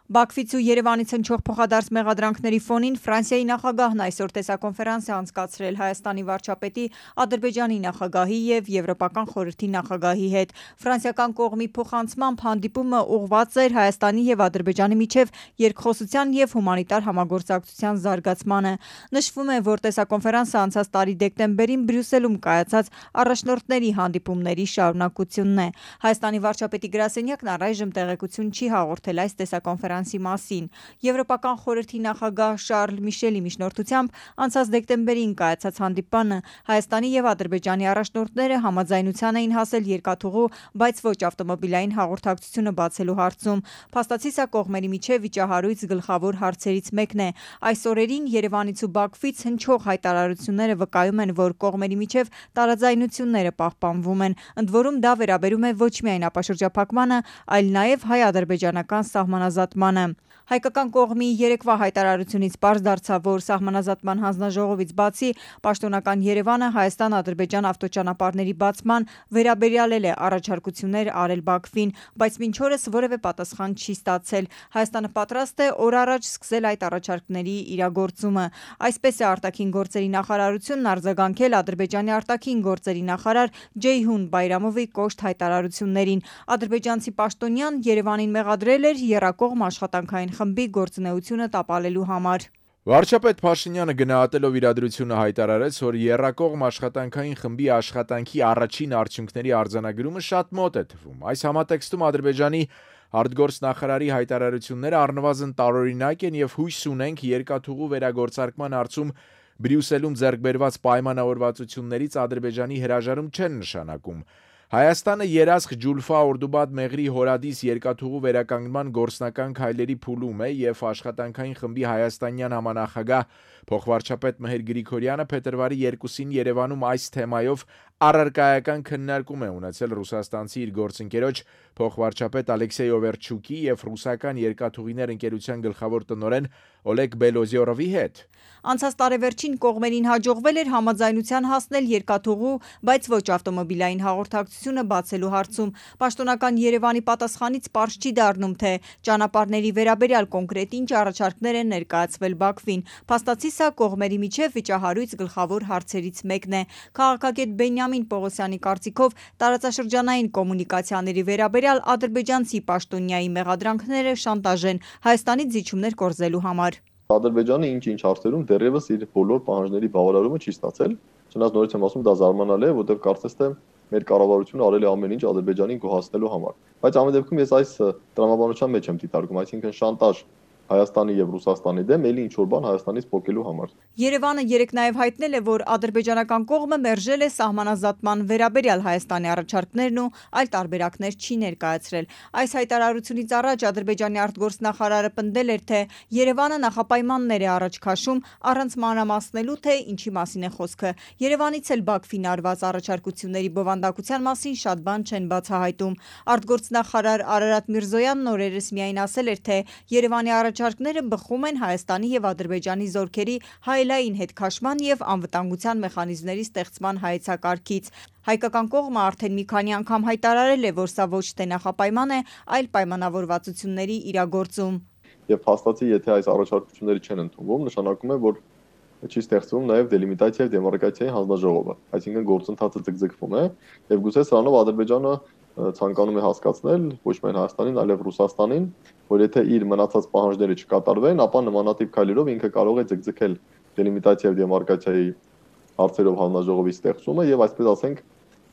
Բաքվից ու Երևանից հնչող փոխադարձ մեղադրանքների ֆոնին Ֆրանսիայի նախագահն այսօր տեսակոնֆերանս է անցկացրել Հայաստանի վարչապետի, Ադրբեջանի նախագահի և Եվրոպական խորհրդի նախագահի հետ։ Ֆրանսիական կողմի փոխանցմամբ հանդիպումը ուղղված էր Հայաստանի և Ադրբեջանի միջև երկխոսության և հումանիտար համագործակցության զարգացմանը։ Նշվում է, որ տեսակոնֆերանսը անցած տարի դեկտեմբերին Բրյուսելում կայացած առաջնորդների հանդիպումների շարունակությունն է։ Հայաստանի վարչապետի գրասենյակն առայժմ տեղեկություն չի հաղորդել այս տեսակոնֆերանսի մասին։ Եվրոպական խորհրդի նախագահ Շարլ Միշելի միջնորդությամբ անցած դեկտեմբերին կայացած հանդիպանը Հայաստանի և Ադրբեջանի առաջնորդները համաձայնության էին հասել երկաթուղու, բայց ոչ ավտոմոբիլային հաղորդակցությունը բացելու հարցում։ Փաստացի սա կողմերի միջև վիճահարույց գլխավոր հարցերից մեկն է։ Այս օրերին Երևանից ու Բաքվից հնչող հայտարարությունները վկայում են, որ կողմերի միջև տարաձայնությունները պահպանվում են։ Ընդ որում դա վերաբերում է ոչ միայն ապաշրջափակմանը, այլ նաև հայ-ադրբեջանական սահմանազատմանը։ Հայկական կողմի երեկվա հայտարարությունից պարզ դարձավ, որ սահմանազատման հանձնաժողովից բացի պաշտոնական Երևանը Հայաստան-Ադրբեջան ավտոճանապարհների բացման վերաբերյալ էլ է առաջարկություններ արել Բաքվին, բայց մինչ օրս որևէ պատասխան չի ստացել։ Հայաստանը պատրաստ է օր առաջ սկսել այդ առաջարկների իրագործումը։ Այսպես է արտաքին գործերի նախարարությունն արձագանքել Ադրբեջանի արտաքին գործերի նախարար Ջեյհուն Բայրամովի կոշտ հայտարարություններին։ Ադրբեջանցի պաշտոնյան Երևանին մեղադրել էր եռակողմ աշխատանքային խմբի գործունեությունը տապալելու համար։ Վարչապետ Փաշինյանը գնահատելով իրադրությունը հայտարարեց, որ եռակողմ աշխատանքային խմբի աշխատանքի առաջին արդյունքների արձանագրումը շատ մոտ է թվում։ Այս համատեքստում Ադրբեջանի արտգործնախարարի հայտարարությունները առնվազն տարօրինակ են և հույս ունենք երկաթուղու վերագործարկման հարցում Բրյուսելում ձեռք բերված պայմանավորվածություններից Ադրբեջանի հրաժարում չեն նշանակում։ Հայաստանը երասխ Ջուլֆա Օրդուբադ Մեղրի Հորադիս երկաթուղու վերականգնման գործնական քայլերի փուլում է և աշխատանքային խմբի հայաստանյան համանախագահ փոխվարչապետ Մհեր Գրիգորյանը փետրվարի 2-ին Երևանում այս թեմայով առարկայական քննարկում է ունեցել ռուսաստանցի իր գործընկերոջ փոխվարչապետ Ալեքսեյ Օվերչուկի և ռուսական երկաթուղիներ ընկերության գլխավոր տնօրեն Օլեգ Բելոզյորովի հետ։ Անցած տարեվերջին կողմերին հաջողվել էր համաձայնության հասնել երկաթուղու, բայց ոչ ավտոմոբիլային հաղորդակցությունը բացելու հարցում։ Պաշտոնական Երևանի պատասխանից պարզ չի դառնում, թե ճանապարհների վերաբերյալ կոնկրետ ինչ առաջարկներ են ներկայացվել Բաքվին։ Փաստացի սա կողմերի միջև վիճահարույց գլխավոր հարցերից մեկն է։ Քաղաքագետ Բենյամին Պողոսյանի կարծիքով տարածաշրջանային կոմունիկացիաների վերաբերյալ ադրբեջանցի պաշտոնյայի մեղադրանքները շանտաժ են Հայաստանից զիջումներ կորզելու համար։ Ադրբեջանը ինչ-ինչ հարցերում դեռևս իր բոլոր պահանջների բավարարումը չի ստացել։ Չնայած նորից եմ ասում, դա զարմանալի է, որտեղ կարծես թե մեր կառավարությունը արել է ամեն ինչ Ադրբեջանին գոհացնելու համար։ Բայց ամեն դեպքում ես այս տրամաբանության մեջ եմ դիտարկում, այսինքն շանտաժ Հայաստանի և Ռուսաստանի դեմ էլի ինչ-որ բան Հայաստանից փոխելու համար։ Երևանը երեկ նաև հայտնել է, որ ադրբեջանական կողմը մերժել է սահմանազատման վերաբերյալ Հայաստանի առաջարկներն ու այլ տարբերակներ չի ներկայացրել։ Այս հայտարարությունից առաջ Ադրբեջանի արտգործնախարարը պնդել էր, թե Երևանը նախապայմաններ է առաջ քաշում առանց մանրամասնելու, թե ինչի մասին է խոսքը։ Երևանից էլ Բաքվին արված առաջարկությունների բովանդակության մասին շատ բան չեն բացահայտում։ Արտգործնախարար Արարատ Միրզոյանն օրերս միայն ասել էր, թե Երևանի առաջարկները բխում են Հայաստանի և Ադրբեջանի զորքերի հայելային հետքաշման և անվտանգության մեխանիզմների ստեղծման հայեցակարգից։ Հայկական կողմը արդեն մի քանի անգամ հայտարարել է, որ սա ոչ թե նախապայման է, այլ պայմանավորվածությունների իրագործում։ Եվ փաստացի, եթե այս առաջարկությունները չեն ընդունվում, նշանակում է, որ չի ստեղծվում նաև դելիմիտացիա և դեմարկացիայի հանձնաժողովը, այսինքն գործընթացը ձգձգվում է, եւ գուցե սրանով Ադրբեջանը ցանկանում է հասկացնել ոչ միայն Հայաստանին, այլև Ռուսաստանին, որ եթե իր մնացած պահանջները չկատարվեն, ապա նմանատիպ քայլերով ինքը կարող է ձգձգել դելիմիտացիա և դեմարկացիայի հարցերով հանձնաժողովի ստեղծումը եւ այսպես ասենք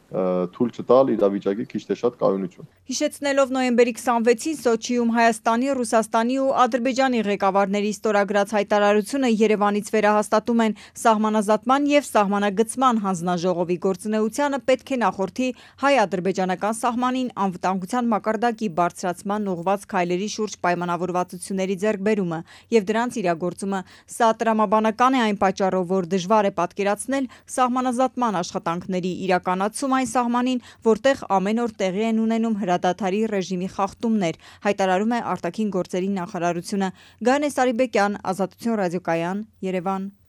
թույլ չտալ իրավիճակի քիչ թե շատ կայունություն։ Հիշեցնելով նոյեմբերի 26-ին Սոչիում Հայաստանի, Ռուսաստանի ու Ադրբեջանի ղեկավարների ստորագրած հայտարարությունը Երևանից վերահաստատում են սահմանազատման և սահմանագծման հանձնաժողովի գործունեությանը պետք է նախորդի հայ-ադրբեջանական սահմանին անվտանգության մակարդակի բարձրացման ուղղված քայլերի շուրջ պայմանավորվածությունների ձեռքբերումը և դրանց իրագործումը։ Սա տրամաբանական է այն պատճառով, որ դժվար է պատկերացնել սահմանազատման աշխատանքների իրականացում այն սահմանին, որտեղ ամեն օր տեղի են ունենում հրադադարի ռեժիմի խախտումներ, հայտարարում է արտաքին գործերի նախարարությունը։ Գայանե Սարիբեկյան, Ազատություն ռադիոկայան, Երևան։